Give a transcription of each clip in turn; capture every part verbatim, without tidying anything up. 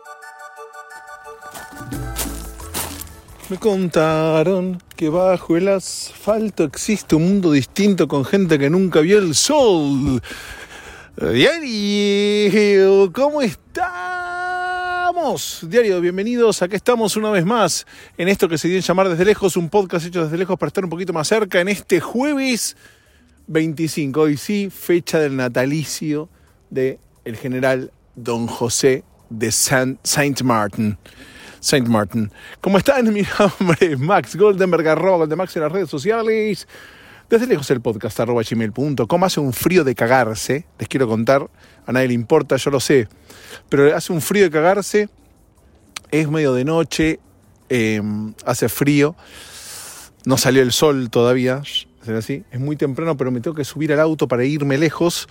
Me contaron que bajo el asfalto existe un mundo distinto con gente que nunca vio el sol. Diario, ¿cómo estamos? Diario, bienvenidos. Aquí estamos una vez más en esto que se dio en llamar Desde Lejos, un podcast hecho desde lejos para estar un poquito más cerca en este jueves veinticinco. Hoy sí, fecha del natalicio de el general Don José de Saint Martin. Saint Martin. ¿Cómo están? Mi nombre es Max Goldenberg, arroba Goldemax en las redes sociales. Desde Lejos el podcast, arroba gmail punto com. Hace un frío de cagarse, les quiero contar, a nadie le importa, yo lo sé, pero hace un frío de cagarse, es medio de noche, eh, hace frío, no salió el sol todavía, ¿es así? Es muy temprano, pero me tengo que subir al auto para irme lejos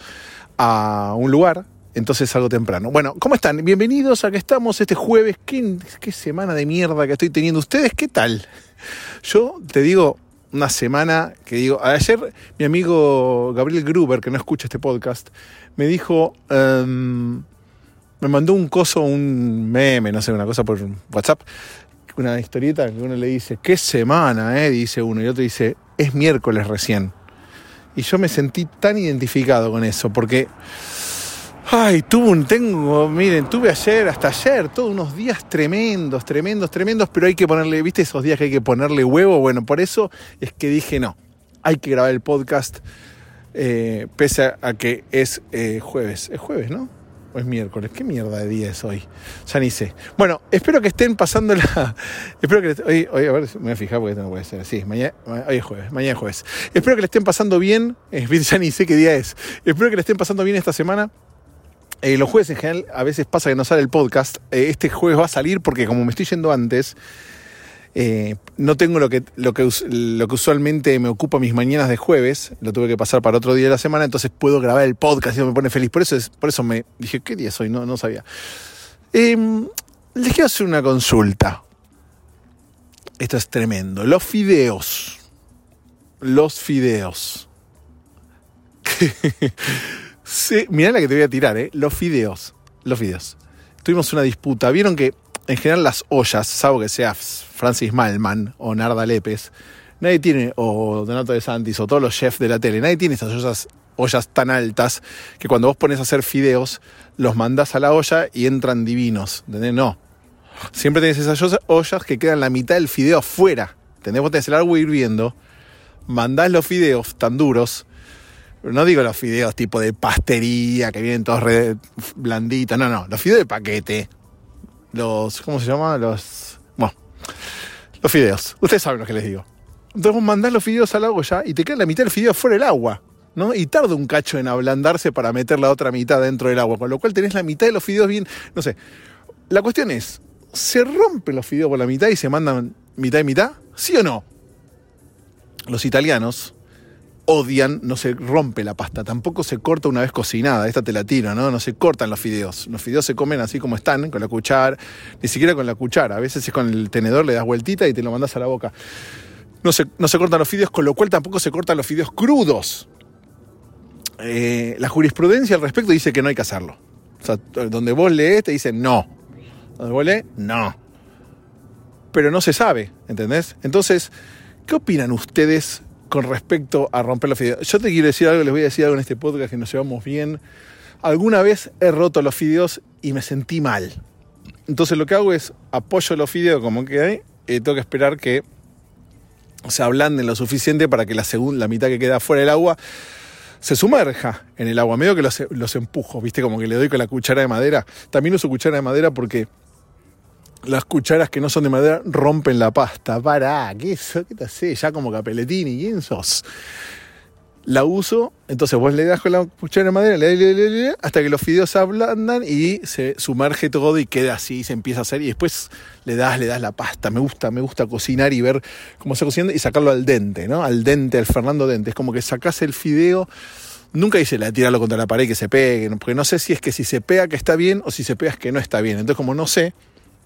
a un lugar. Entonces salgo temprano. Bueno, ¿cómo están? Bienvenidos, acá estamos este jueves. ¿Qué, qué semana de mierda que estoy teniendo? ¿Ustedes qué tal? Yo te digo, una semana que digo... Ayer mi amigo Gabriel Gruber, que no escucha este podcast, me dijo... Um, me mandó un coso, un meme, no sé, una cosa por WhatsApp, una historieta que uno le dice, ¿qué semana, eh? Dice uno, y otro dice, es miércoles recién. Y yo me sentí tan identificado con eso, porque... Ay, tuve un, tengo, miren, tuve ayer, hasta ayer, todos unos días tremendos, tremendos, tremendos, pero hay que ponerle, ¿viste esos días que hay que ponerle huevo? Bueno, por eso es que dije, no, hay que grabar el podcast, eh, pese a, a que es eh, jueves. ¿Es jueves, no? ¿O es miércoles? ¿Qué mierda de día es hoy? Ya ni sé. Bueno, espero que estén pasando la... espero que... Hoy, hoy, a ver, me voy a fijar porque esto no puede ser. Sí, mañana, hoy es jueves, mañana es jueves. Espero que le estén pasando bien, eh, ya ni sé qué día es. Espero que le estén pasando bien esta semana. Eh, los jueves en general a veces pasa que no sale el podcast. Eh, este jueves va a salir porque como me estoy yendo antes, eh, no tengo lo que, lo, que, lo que usualmente me ocupa mis mañanas de jueves. Lo tuve que pasar para otro día de la semana, entonces puedo grabar el podcast y eso me pone feliz. Por eso, es, por eso me dije, ¿qué día es hoy? No, no sabía. Eh, les quiero hacer una consulta. Esto es tremendo. Los fideos. Los fideos. Sí, mirá la que te voy a tirar, ¿eh? Los fideos. Los fideos. Tuvimos una disputa. Vieron que en general las ollas, salvo que sea Francis Malman o Narda Lépez, nadie tiene, o Donato de Santis, o todos los chefs de la tele, nadie tiene esas ollas, ollas tan altas que cuando vos pones a hacer fideos, los mandás a la olla y entran divinos. ¿Entendés? No. Siempre tenés esas ollas que quedan la mitad del fideo afuera. ¿Entendés? Vos tenés el agua hirviendo, mandás los fideos tan duros. No digo los fideos tipo de pastería que vienen todos re blanditos, no, no, los fideos de paquete, los, ¿cómo se llama? Los, bueno, los fideos, ustedes saben lo que les digo. Entonces vos mandás los fideos al agua ya y te queda la mitad del fideo fuera del agua, ¿no? Y tarda un cacho en ablandarse para meter la otra mitad dentro del agua, con lo cual tenés la mitad de los fideos bien, no sé. La cuestión es, ¿se rompen los fideos por la mitad y se mandan mitad y mitad? ¿Sí o no? Los italianos odian, no se rompe la pasta, tampoco se corta una vez cocinada, esta te la tiro, ¿no? No se cortan los fideos, los fideos se comen así como están, con la cuchara, ni siquiera con la cuchara, a veces es con el tenedor, le das vueltita y te lo mandás a la boca. No se, no se cortan los fideos, con lo cual tampoco se cortan los fideos crudos. Eh, la jurisprudencia al respecto dice que no hay que hacerlo. O sea, donde vos lees te dicen no, donde vos lees, no. Pero no se sabe, ¿entendés? Entonces, ¿qué opinan ustedes con respecto a romper los fideos? Yo te quiero decir algo, les voy a decir algo en este podcast que nos llevamos bien. Alguna vez he roto los fideos y me sentí mal. Entonces lo que hago es apoyo los fideos como que hay y tengo que esperar que se ablanden lo suficiente para que la segunda, la mitad que queda fuera del agua se sumerja en el agua. Medio que los, los empujo, ¿viste? Como que le doy con la cuchara de madera. También uso cuchara de madera porque las cucharas que no son de madera rompen la pasta. Pará, ¿qué, eso? ¿Qué te haces? Ya como Capeletini, ¿quién sos? La uso, entonces vos le das con la cuchara de madera, le das, le, le, le, hasta que los fideos se ablandan y se sumerge todo y queda así, se empieza a hacer y después le das, le das la pasta. Me gusta, me gusta cocinar y ver cómo se cocina y sacarlo al dente, ¿no? Al dente, al Fernando Dente. Es como que sacás el fideo. Nunca hice la de tirarlo contra la pared y que se pegue, porque no sé si es que si se pega que está bien o si se pega es que no está bien. Entonces como no sé,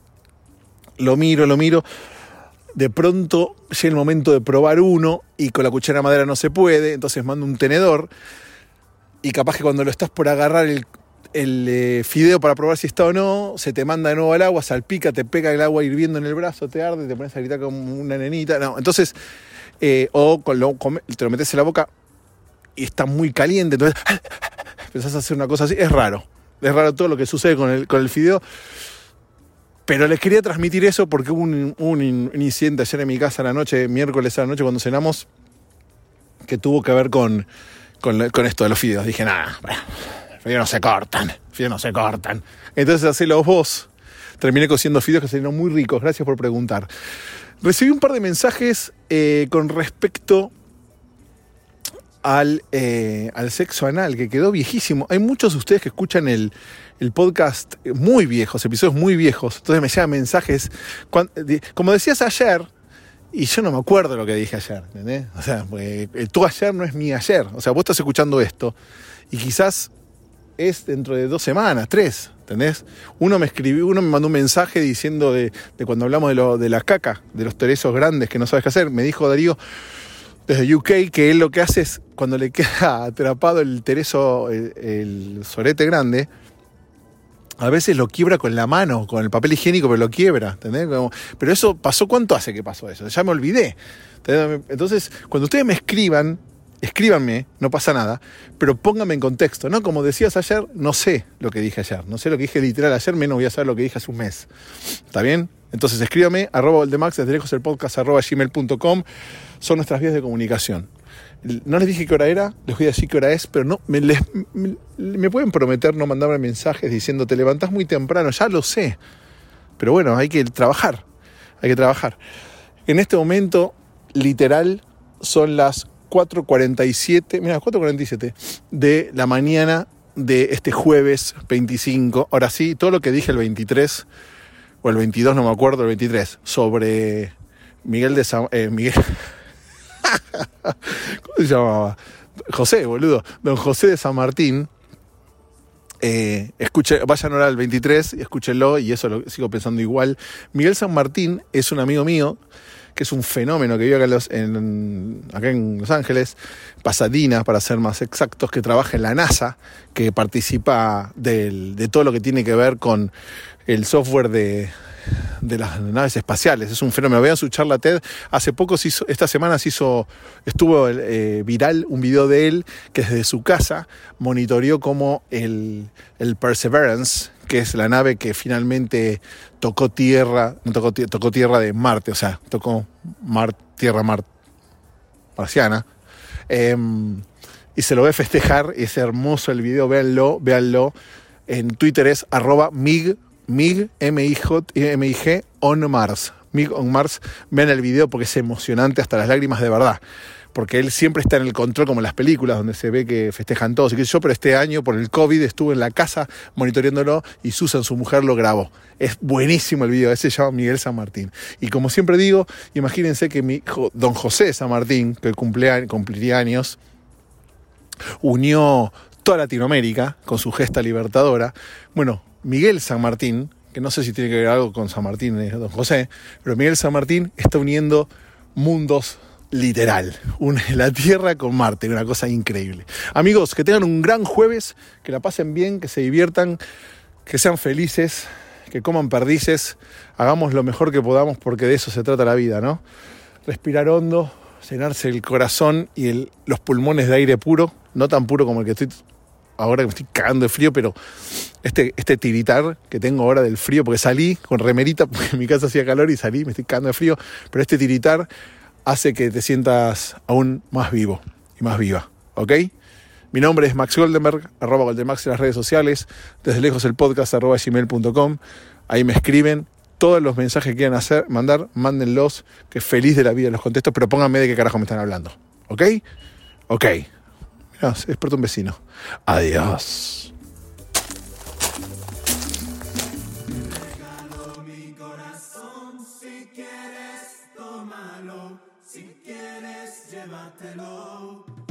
lo miro, lo miro, de pronto llega el momento de probar uno y con la cuchara de madera no se puede, entonces mando un tenedor y capaz que cuando lo estás por agarrar el, el eh, fideo para probar si está o no, se te manda de nuevo al agua, salpica, te pega el agua hirviendo en el brazo, te arde, te pones a gritar como una nenita. No, entonces, eh, o con lo, con, te lo metes en la boca y está muy caliente, entonces empezás a hacer una cosa así. Es raro, es raro todo lo que sucede con el, con el fideo. Pero les quería transmitir eso porque hubo un, un, un incidente ayer en mi casa a la noche, miércoles a la noche cuando cenamos, que tuvo que ver con, con, con esto de los fideos. Dije, nada, bueno, fideos no se cortan, fideos no se cortan. Entonces, hacelo vos. Terminé cociendo fideos que salieron muy ricos. Gracias por preguntar. Recibí un par de mensajes eh, con respecto al, eh, al sexo anal, que quedó viejísimo. Hay muchos de ustedes que escuchan el, el podcast muy viejos, episodios muy viejos. Entonces me llegan mensajes. Cuando, como decías ayer, y yo no me acuerdo lo que dije ayer, ¿entendés? O sea, el tú ayer no es mi ayer. O sea, vos estás escuchando esto y quizás es dentro de dos semanas, tres, ¿entendés? Uno me escribió, uno me mandó un mensaje diciendo de, de cuando hablamos de, lo, de la caca, de los teresos grandes que no sabes qué hacer. Me dijo Darío desde U K que él lo que hace es cuando le queda atrapado el tereso, el, el sorete grande, a veces lo quiebra con la mano, con el papel higiénico, pero lo quiebra, ¿entendés? Como, pero eso pasó, ¿cuánto hace que pasó eso? Ya me olvidé. ¿Entendés? Entonces, cuando ustedes me escriban, escríbanme, no pasa nada, pero pónganme en contexto, ¿no? Como decías ayer, no sé lo que dije ayer, no sé lo que dije literal ayer, menos voy a saber lo que dije hace un mes. ¿Está bien? Entonces escríbame, arroba Valdemax, desde lejos el podcast, arroba gmail punto com, son nuestras vías de comunicación. No les dije qué hora era, les voy a decir qué hora es, pero no me, les, me, me pueden prometer no mandarme mensajes diciendo te levantás muy temprano, ya lo sé, pero bueno, hay que trabajar, hay que trabajar. En este momento, literal, son las cuatro cuarenta y siete, mira, cuatro cuarenta y siete de la mañana de este jueves veinticinco. Ahora sí, todo lo que dije el veintitrés, o el veintidós, no me acuerdo, el veintitrés, sobre Miguel de San... Eh, Miguel... ¿Cómo se llamaba? José, boludo. Don José de San Martín. Eh, escuche, vayan ahora al veintitrés y escúchenlo, y eso lo sigo pensando igual. Miguel San Martín es un amigo mío que es un fenómeno que vive acá en Los, en, acá en Los Ángeles, Pasadena, para ser más exactos, que trabaja en la NASA, que participa del, de todo lo que tiene que ver con el software de, de las naves espaciales. Es un fenómeno. Vean su charla TED. Hace poco se hizo, esta semana se hizo, estuvo eh, viral un video de él que desde su casa monitoreó cómo el, el Perseverance, que es la nave que finalmente tocó tierra, no tocó, tocó tierra de Marte, o sea, tocó Mar, tierra Mar, marciana, eh, y se lo ve festejar. Es hermoso el video, véanlo, véanlo. En Twitter es arroba mig, mig, M I G, on Mars, mig on Mars. Vean el video porque es emocionante hasta las lágrimas de verdad. Porque él siempre está en el control, como en las películas, donde se ve que festejan todos y qué sé yo, pero este año, por el COVID, estuvo en la casa monitoreándolo y Susan, su mujer, lo grabó. Es buenísimo el video, ese se llama Miguel San Martín. Y como siempre digo, imagínense que mi hijo, don José San Martín, que cumplía, cumpliría años, unió toda Latinoamérica con su gesta libertadora. Bueno, Miguel San Martín, que no sé si tiene que ver algo con San Martín, eh, don José, pero Miguel San Martín está uniendo mundos. Literal, une la Tierra con Marte, una cosa increíble. Amigos, que tengan un gran jueves, que la pasen bien, que se diviertan, que sean felices, que coman perdices, hagamos lo mejor que podamos porque de eso se trata la vida, ¿no? Respirar hondo, llenarse el corazón y el, los pulmones de aire puro, no tan puro como el que estoy ahora, que me estoy cagando de frío, pero este, este tiritar que tengo ahora del frío, porque salí con remerita, porque en mi casa hacía calor y salí, me estoy cagando de frío, pero este tiritar hace que te sientas aún más vivo y más viva, ¿ok? Mi nombre es Max Goldenberg, arroba Goldenmax en las redes sociales, desde lejos el podcast, arroba gmail punto com, ahí me escriben, todos los mensajes que quieran hacer, mandar, mándenlos, que feliz de la vida los contesto, pero pónganme de qué carajo me están hablando, ¿ok? Ok, mirá, se despertó un vecino. Adiós. Si quieres, llévatelo.